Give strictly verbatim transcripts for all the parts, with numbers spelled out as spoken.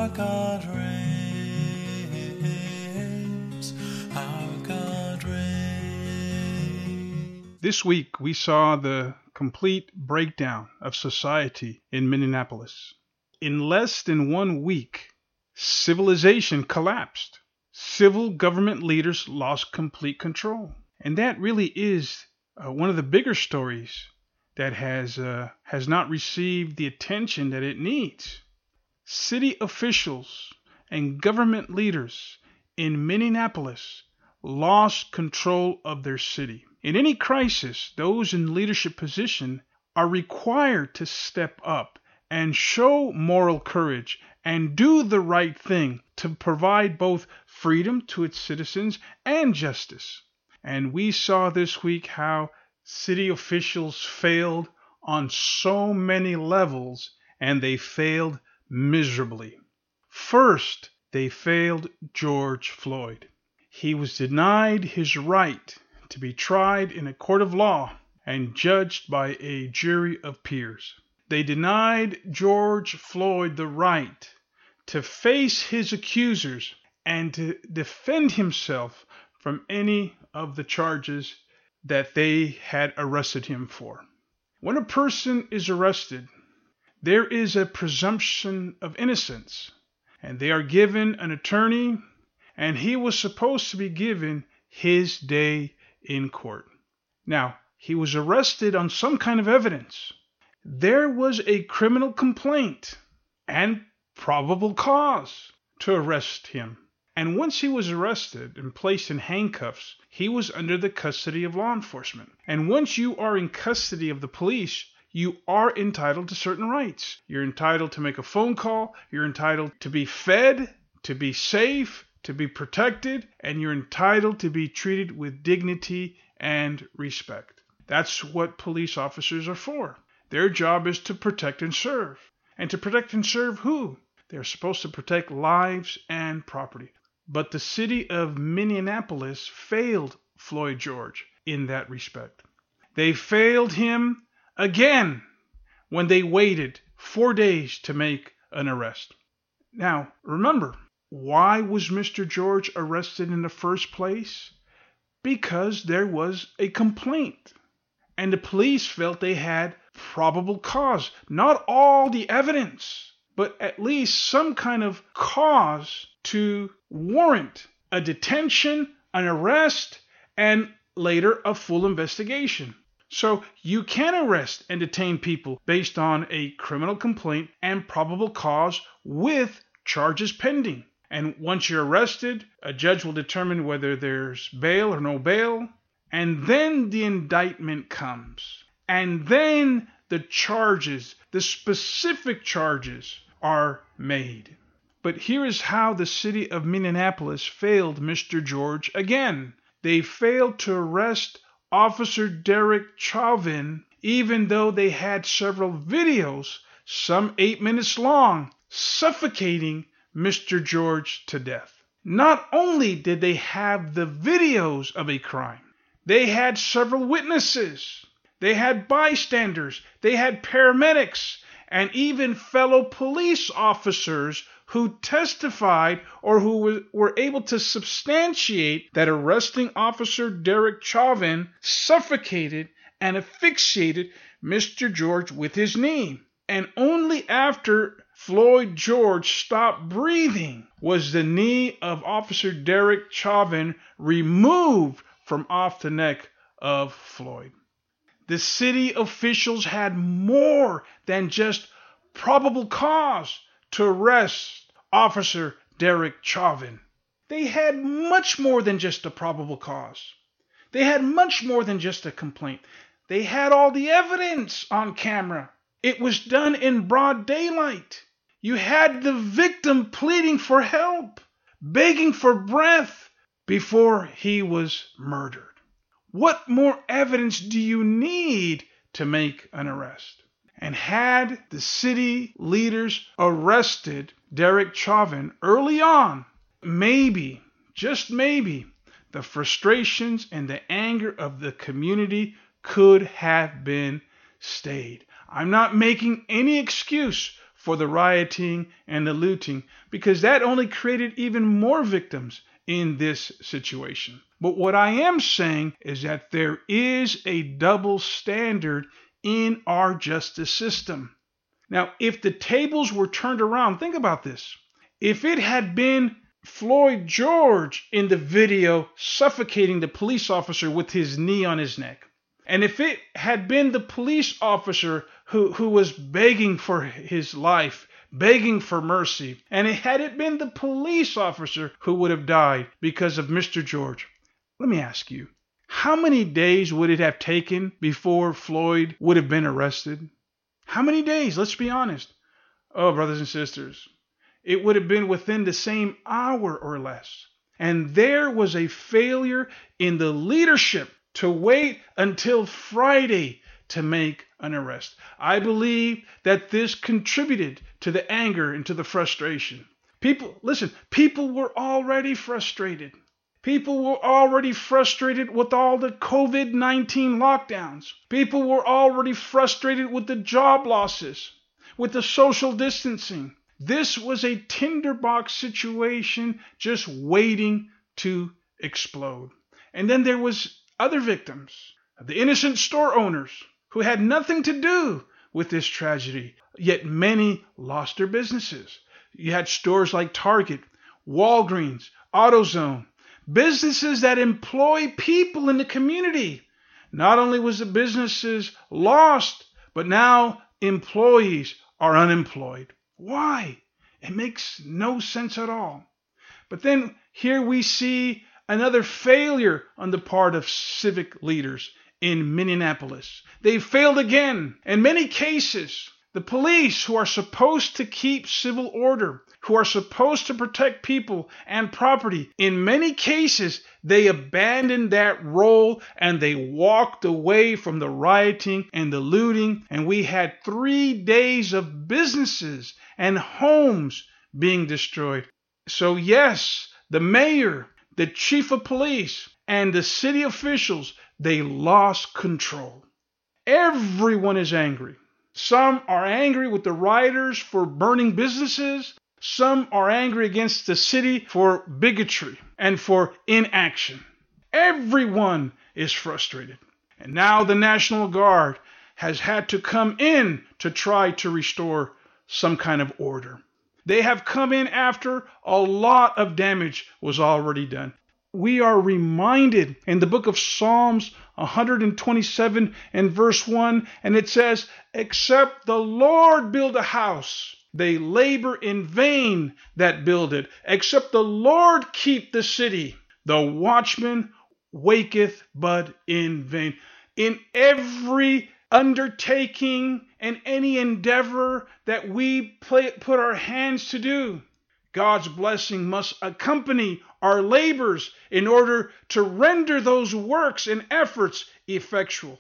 Our God reigns. Our God reigns. This week, we saw the complete breakdown of society in Minneapolis. In less than one week, civilization collapsed. Civil government leaders lost complete control. And that really is uh, one of the bigger stories that has uh, has not received the attention that it needs. City officials and government leaders in Minneapolis lost control of their city. In any crisis, those in leadership position are required to step up and show moral courage and do the right thing to provide both freedom to its citizens and justice. And we saw this week how city officials failed on so many levels, and they failed miserably. First, they failed George Floyd. He was denied his right to be tried in a court of law and judged by a jury of peers. They denied George Floyd the right to face his accusers and to defend himself from any of the charges that they had arrested him for. When a person is arrested, there is a presumption of innocence, and they are given an attorney, and he was supposed to be given his day in court. Now, he was arrested on some kind of evidence. There was a criminal complaint and probable cause to arrest him. And once he was arrested and placed in handcuffs, he was under the custody of law enforcement. And once you are in custody of the police, you are entitled to certain rights. You're entitled to make a phone call. You're entitled to be fed, to be safe, to be protected, and you're entitled to be treated with dignity and respect. That's what police officers are for. Their job is to protect and serve. And to protect and serve who? They're supposed to protect lives and property. But the city of Minneapolis failed Floyd George in that respect. They failed him again when they waited four days to make an arrest. Now, remember, why was Mister George arrested in the first place? Because there was a complaint. And the police felt they had probable cause. Not all the evidence, but at least some kind of cause to warrant a detention, an arrest, and later a full investigation. So you can arrest and detain people based on a criminal complaint and probable cause with charges pending. And once you're arrested, a judge will determine whether there's bail or no bail. And then the indictment comes. And then the charges, the specific charges, are made. But here is how the city of Minneapolis failed Mister George again. They failed to arrest Officer Derek Chauvin, even though they had several videos, some eight minutes long, suffocating Mister George to death. Not only did they have the videos of a crime, they had several witnesses. They had bystanders. They had paramedics and even fellow police officers who testified or who were able to substantiate that arresting Officer Derek Chauvin suffocated and asphyxiated Mister George with his knee. And only after Floyd George stopped breathing was the knee of Officer Derek Chauvin removed from off the neck of Floyd. The city officials had more than just probable cause to arrest Officer Derek Chauvin. They had much more than just a probable cause. They had much more than just a complaint. They had all the evidence on camera. It was done in broad daylight. You had the victim pleading for help, begging for breath before he was murdered. What more evidence do you need to make an arrest? And had the city leaders arrested Derek Chauvin early on, maybe, just maybe, the frustrations and the anger of the community could have been stayed. I'm not making any excuse for the rioting and the looting, because that only created even more victims in this situation. But what I am saying is that there is a double standard in our justice system. Now, if the tables were turned around, think about this. If it had been Floyd George in the video suffocating the police officer with his knee on his neck, and if it had been the police officer who, who was begging for his life, begging for mercy, and it had it been the police officer who would have died because of Mister George, let me ask you, how many days would it have taken before Floyd would have been arrested? How many days? Let's be honest. Oh, brothers and sisters, it would have been within the same hour or less. And there was a failure in the leadership to wait until Friday to make an arrest. I believe that this contributed to the anger and to the frustration. People, listen, people were already frustrated. People were already frustrated with all the COVID nineteen lockdowns. People were already frustrated with the job losses, with the social distancing. This was a tinderbox situation just waiting to explode. And then there was other victims, the innocent store owners who had nothing to do with this tragedy, yet many lost their businesses. You had stores like Target, Walgreens, AutoZone, businesses that employ people in the community. Not only was the businesses lost, but now employees are unemployed. Why? It makes no sense at all. But then here we see another failure on the part of civic leaders in Minneapolis. They failed again. In many cases, the police, who are supposed to keep civil order, who are supposed to protect people and property, in many cases, they abandoned that role and they walked away from the rioting and the looting. And we had three days of businesses and homes being destroyed. So yes, the mayor, the chief of police, and the city officials, they lost control. Everyone is angry. Some are angry with the rioters for burning businesses. Some are angry against the city for bigotry and for inaction. Everyone is frustrated. And now the National Guard has had to come in to try to restore some kind of order. They have come in after a lot of damage was already done. We are reminded in the book of Psalms one twenty-seven and verse one, and it says, "Except the Lord build a house, they labor in vain that build it. Except the Lord keep the city, the watchman waketh but in vain." In every undertaking and any endeavor that we play, put our hands to do, God's blessing must accompany our labors in order to render those works and efforts effectual.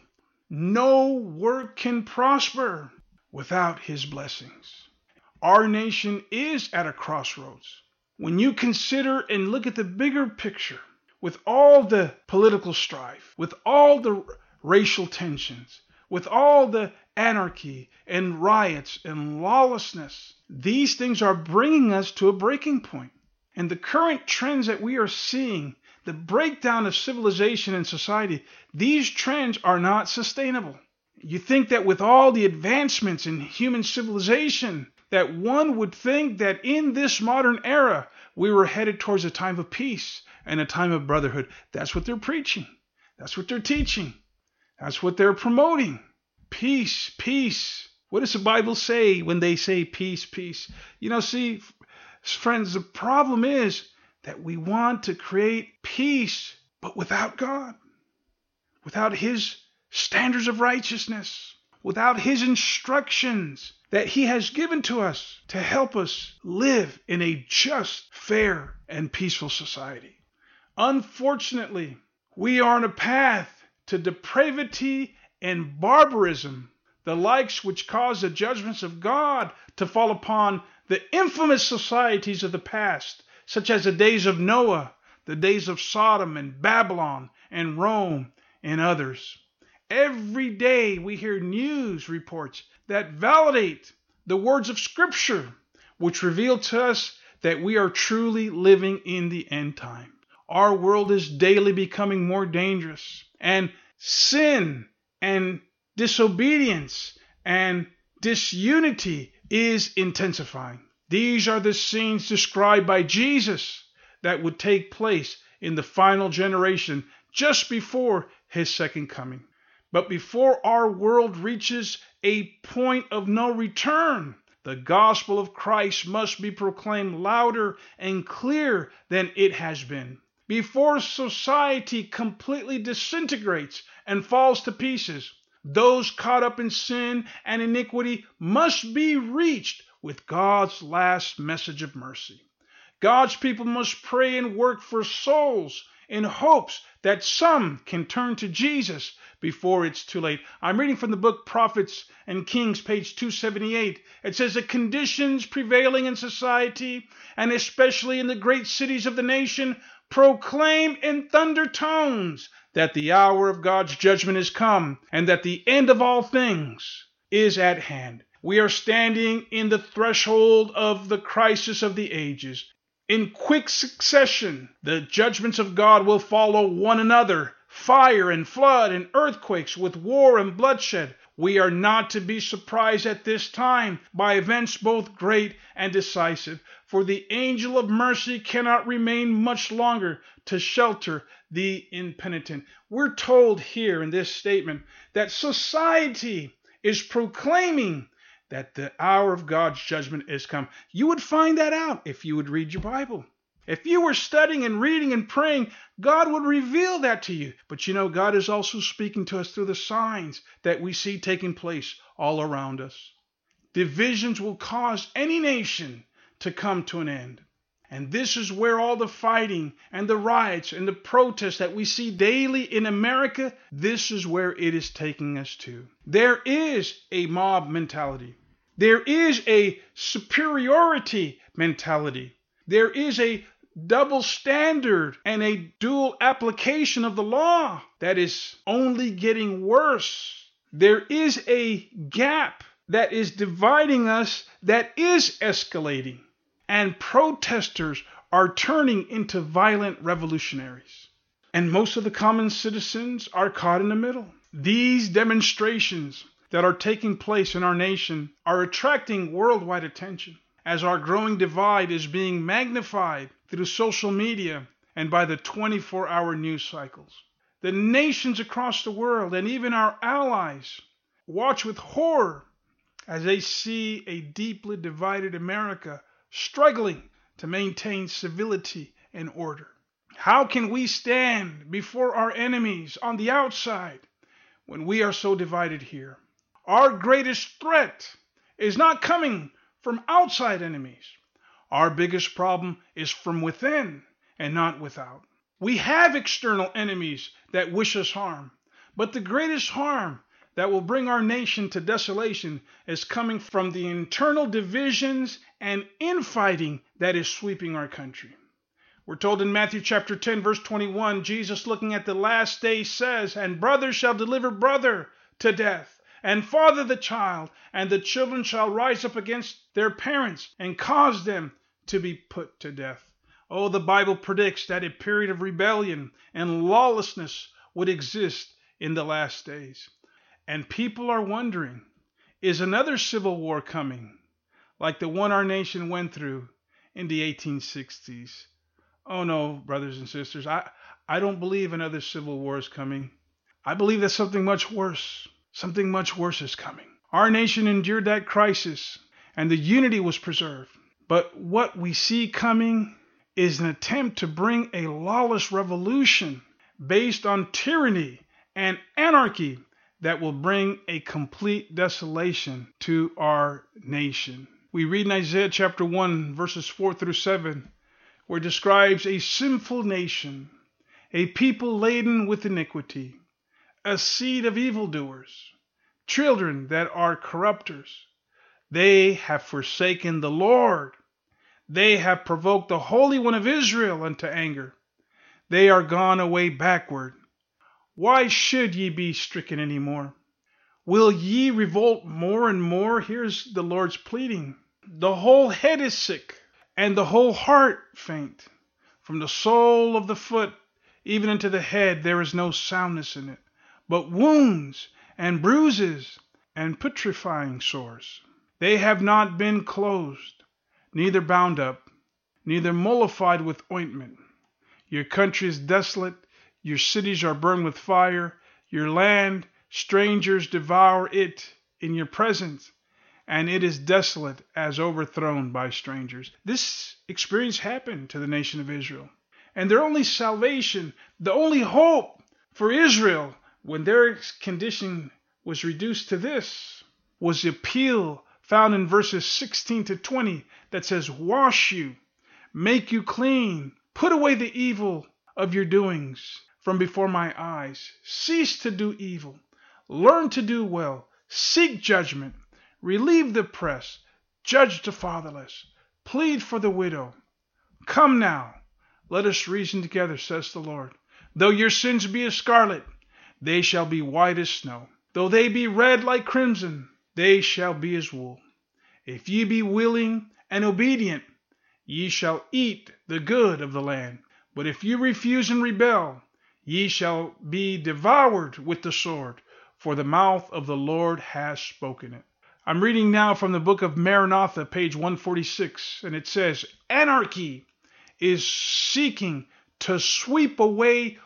No work can prosper without His blessings. Our nation is at a crossroads. When you consider and look at the bigger picture, with all the political strife, with all the racial tensions, with all the anarchy and riots and lawlessness, these things are bringing us to a breaking point. And the current trends that we are seeing, the breakdown of civilization and society, these trends are not sustainable. You think that with all the advancements in human civilization, that one would think that in this modern era, we were headed towards a time of peace and a time of brotherhood. That's what they're preaching. That's what they're teaching. That's what they're promoting. Peace, peace. What does the Bible say when they say peace, peace? You know, see, friends, the problem is that we want to create peace, but without God, without His standards of righteousness, without His instructions that He has given to us to help us live in a just, fair, and peaceful society. Unfortunately, we are on a path to depravity and barbarism, the likes which cause the judgments of God to fall upon the infamous societies of the past, such as the days of Noah, the days of Sodom and Babylon and Rome and others. Every day we hear news reports that validate the words of Scripture, which reveal to us that we are truly living in the end time. Our world is daily becoming more dangerous, and sin and disobedience and disunity is intensifying. These are the scenes described by Jesus that would take place in the final generation just before his second coming. But before our world reaches a point of no return, the gospel of Christ must be proclaimed louder and clearer than it has been. Before society completely disintegrates and falls to pieces, those caught up in sin and iniquity must be reached with God's last message of mercy. God's people must pray and work for souls in hopes that some can turn to Jesus before it's too late. I'm reading from the book Prophets and Kings, page two seventy-eight. It says, the conditions prevailing in society, and especially in the great cities of the nation, proclaim in thunder tones that the hour of God's judgment is come, and that the end of all things is at hand. We are standing in the threshold of the crisis of the ages. In quick succession, the judgments of God will follow one another, fire and flood and earthquakes with war and bloodshed. We are not to be surprised at this time by events both great and decisive, for the angel of mercy cannot remain much longer to shelter the impenitent. We're told here in this statement that society is proclaiming that the hour of God's judgment is come. You would find that out if you would read your Bible. If you were studying and reading and praying, God would reveal that to you. But you know, God is also speaking to us through the signs that we see taking place all around us. Divisions will cause any nation to come to an end. And this is where all the fighting and the riots and the protests that we see daily in America, this is where it is taking us to. There is a mob mentality. There is a superiority mentality. There is a double standard and a dual application of the law that is only getting worse. There is a gap that is dividing us that is escalating. And protesters are turning into violent revolutionaries. And most of the common citizens are caught in the middle. These demonstrations that are taking place in our nation are attracting worldwide attention as our growing divide is being magnified through social media and by the twenty-four hour news cycles. The nations across the world and even our allies watch with horror as they see a deeply divided America struggling to maintain civility and order. How can we stand before our enemies on the outside when we are so divided here? Our greatest threat is not coming from outside enemies. Our biggest problem is from within and not without. We have external enemies that wish us harm, but the greatest harm that will bring our nation to desolation is coming from the internal divisions and infighting that is sweeping our country. We're told in Matthew chapter ten, verse twenty-one, Jesus, looking at the last day, says, "And brother shall deliver brother to death, and father the child, and the children shall rise up against their parents and cause them to be put to death." Oh, the Bible predicts that a period of rebellion and lawlessness would exist in the last days. And people are wondering, is another civil war coming, like the one our nation went through in the eighteen sixties? Oh no, brothers and sisters, I, I don't believe another civil war is coming. I believe that something much worse, something much worse is coming. Our nation endured that crisis, and the unity was preserved. But what we see coming is an attempt to bring a lawless revolution based on tyranny and anarchy that will bring a complete desolation to our nation. We read in Isaiah chapter one, verses four through seven, where it describes a sinful nation, a people laden with iniquity, a seed of evildoers, children that are corrupters. They have forsaken the Lord. They have provoked the Holy One of Israel unto anger. They are gone away backward. Why should ye be stricken any more? Will ye revolt more and more? Here's the Lord's pleading. The whole head is sick, and the whole heart faint. From the sole of the foot even unto the head there is no soundness in it, but wounds and bruises and putrefying sores. They have not been closed, neither bound up, neither mollified with ointment. Your country is desolate, your cities are burned with fire, your land, strangers devour it in your presence, and it is desolate as overthrown by strangers. This experience happened to the nation of Israel. And their only salvation, the only hope for Israel when their condition was reduced to this, was the appeal found in verses sixteen to twenty that says, wash you, make you clean, put away the evil of your doings from before my eyes, cease to do evil, learn to do well, seek judgment, relieve the oppressed, judge the fatherless, plead for the widow. Come now, let us reason together, says the Lord. Though your sins be as scarlet, they shall be white as snow. Though they be red like crimson, they shall be as wool. If ye be willing and obedient, ye shall eat the good of the land. But if you refuse and rebel, ye shall be devoured with the sword, for the mouth of the Lord has spoken it. I'm reading now from the book of Maranatha, page one forty-six, and it says, anarchy is seeking to sweep away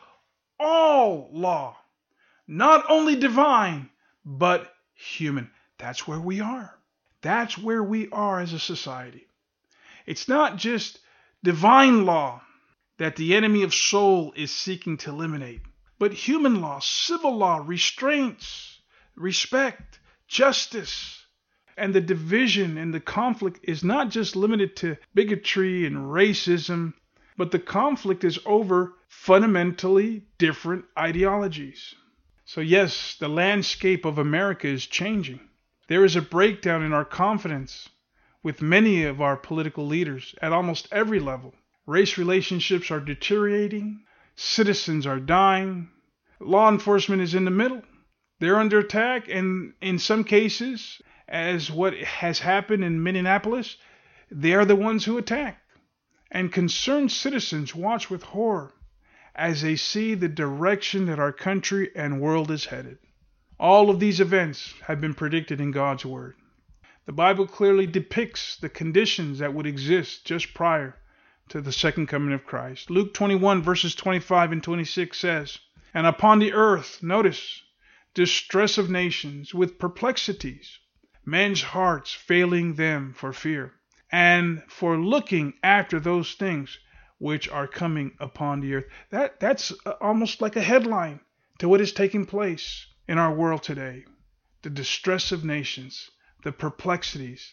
all law, not only divine, but human. That's where we are. That's where we are as a society. It's not just divine law that the enemy of soul is seeking to eliminate, but human law, civil law, restraints, respect, justice. And the division and the conflict is not just limited to bigotry and racism, but the conflict is over fundamentally different ideologies. So yes, the landscape of America is changing. There is a breakdown in our confidence with many of our political leaders at almost every level. Race relationships are deteriorating. Citizens are dying. Law enforcement is in the middle. They're under attack, and in some cases, as what has happened in Minneapolis, they are the ones who attack. And concerned citizens watch with horror as they see the direction that our country and world is headed. All of these events have been predicted in God's Word. The Bible clearly depicts the conditions that would exist just prior to the second coming of Christ. Luke twenty-one verses twenty-five and twenty-six says, and upon the earth, notice, distress of nations with perplexities, men's hearts failing them for fear, and for looking after those things which are coming upon the earth. That that's almost like a headline to what is taking place in our world today. The distress of nations, the perplexities,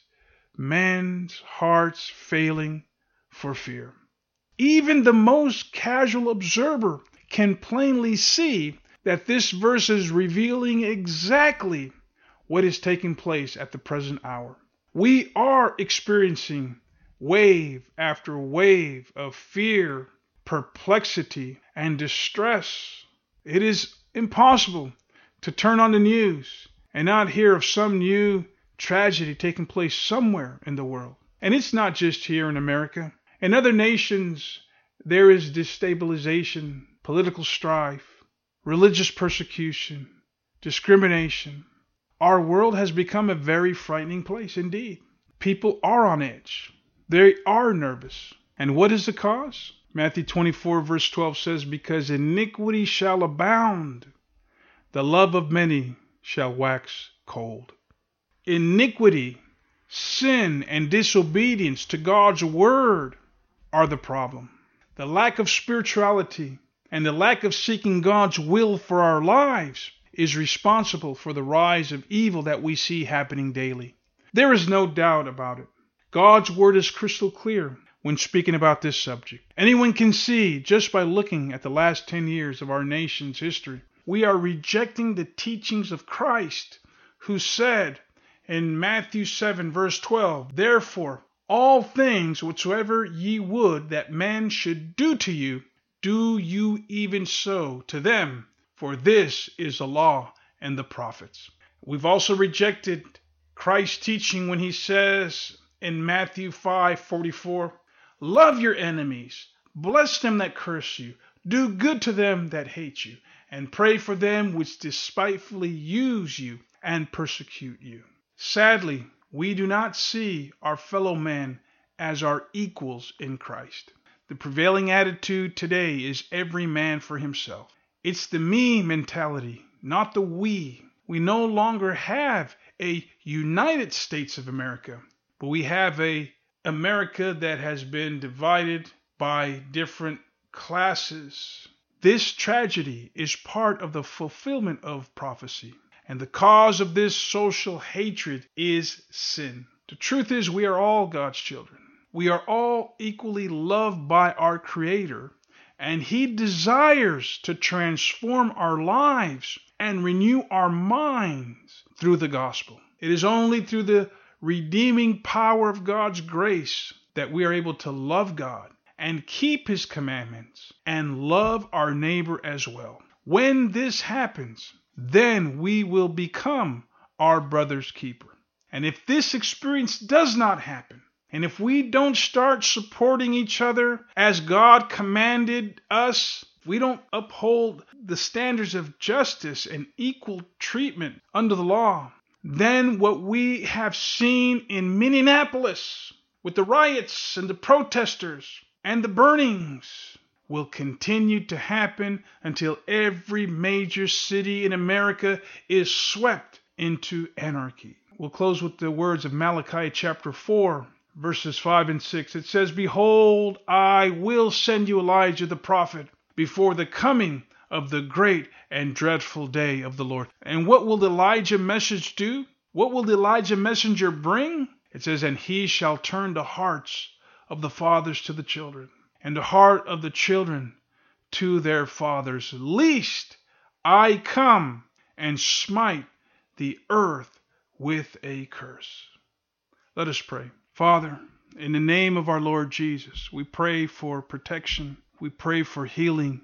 men's hearts failing for fear. Even the most casual observer can plainly see that this verse is revealing exactly what is taking place at the present hour. We are experiencing wave after wave of fear, perplexity, and distress. It is impossible to turn on the news and not hear of some new tragedy taking place somewhere in the world. And it's not just here in America. In other nations, there is destabilization, political strife, religious persecution, discrimination. Our world has become a very frightening place indeed. People are on edge. They are nervous. And what is the cause? Matthew twenty-four verse twelve says, because iniquity shall abound, the love of many shall wax cold. Iniquity, sin, and disobedience to God's word are the problem. The lack of spirituality and the lack of seeking God's will for our lives is responsible for the rise of evil that we see happening daily. There is no doubt about it. God's word is crystal clear when speaking about this subject. Anyone can see just by looking at the last ten years of our nation's history, we are rejecting the teachings of Christ, who said in Matthew seven verse twelve, therefore, all things whatsoever ye would that men should do to you, do you even so to them, for this is the law and the prophets. We've also rejected Christ's teaching when he says in Matthew five forty-four, love your enemies, bless them that curse you, do good to them that hate you, and pray for them which despitefully use you and persecute you. Sadly, we do not see our fellow men as our equals in Christ. The prevailing attitude today is every man for himself. It's the me mentality, not the we. We no longer have a United States of America, but we have a America that has been divided by different classes. This tragedy is part of the fulfillment of prophecy, and the cause of this social hatred is sin. The truth is, we are all God's children. We are all equally loved by our Creator, and He desires to transform our lives and renew our minds through the gospel. It is only through the redeeming power of God's grace that we are able to love God and keep His commandments and love our neighbor as well. When this happens, then we will become our brother's keeper. And if this experience does not happen, and if we don't start supporting each other as God commanded us, we don't uphold the standards of justice and equal treatment under the law, then what we have seen in Minneapolis with the riots and the protesters and the burnings will continue to happen until every major city in America is swept into anarchy. We'll close with the words of Malachi chapter four, verses five and six. It says, behold, I will send you Elijah the prophet before the coming of the great and dreadful day of the Lord. And what will the Elijah message do? What will the Elijah messenger bring? It says, and he shall turn the hearts of the fathers to the children, and the heart of the children to their fathers, lest I come and smite the earth with a curse. Let us pray. Father, in the name of our Lord Jesus, we pray for protection. We pray for healing.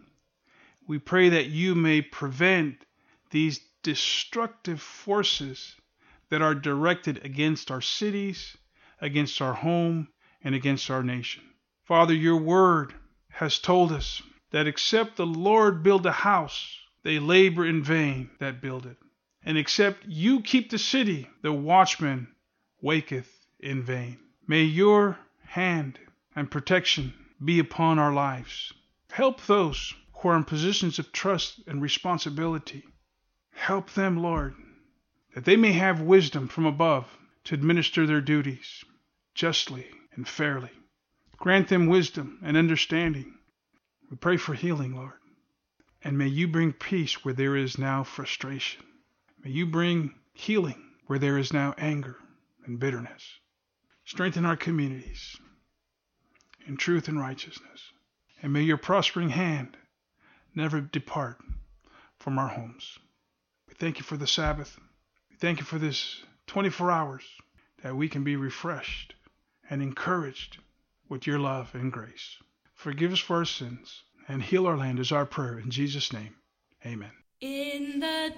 We pray that you may prevent these destructive forces that are directed against our cities, against our home, and against our nation. Father, your word has told us that except the Lord build a house, they labor in vain that build it. And except you keep the city, the watchman waketh in vain. May your hand and protection be upon our lives. Help those who are in positions of trust and responsibility. Help them, Lord, that they may have wisdom from above to administer their duties justly and fairly. Grant them wisdom and understanding. We pray for healing, Lord. And may you bring peace where there is now frustration. May you bring healing where there is now anger and bitterness. Strengthen our communities in truth and righteousness. And may your prospering hand never depart from our homes. We thank you for the Sabbath. We thank you for this twenty-four hours that we can be refreshed and encouraged with your love and grace. Forgive us for our sins and heal our land is our prayer. In Jesus' name, amen. In the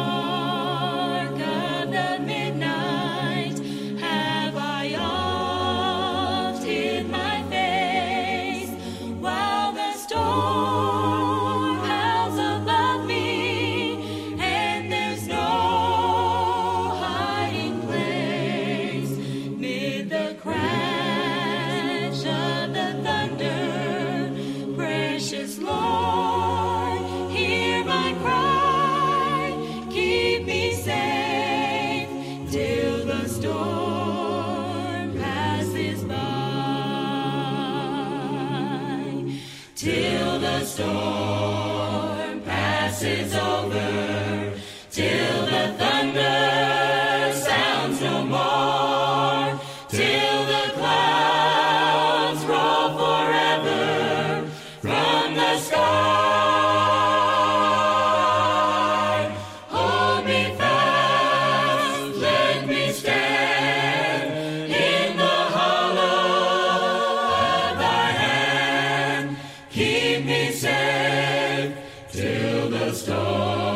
dark of the midnight have I oft hid my face, while the storm howls above me, and there's no hiding place. Mid the crash of the thunder, precious Lord, hear my cry. Till the storm passes over, till the thunder sounds no more, till the clouds roll forever from the sky. Hold me fast, let me stand in the hollow of thy hand. Keep me safe till the storm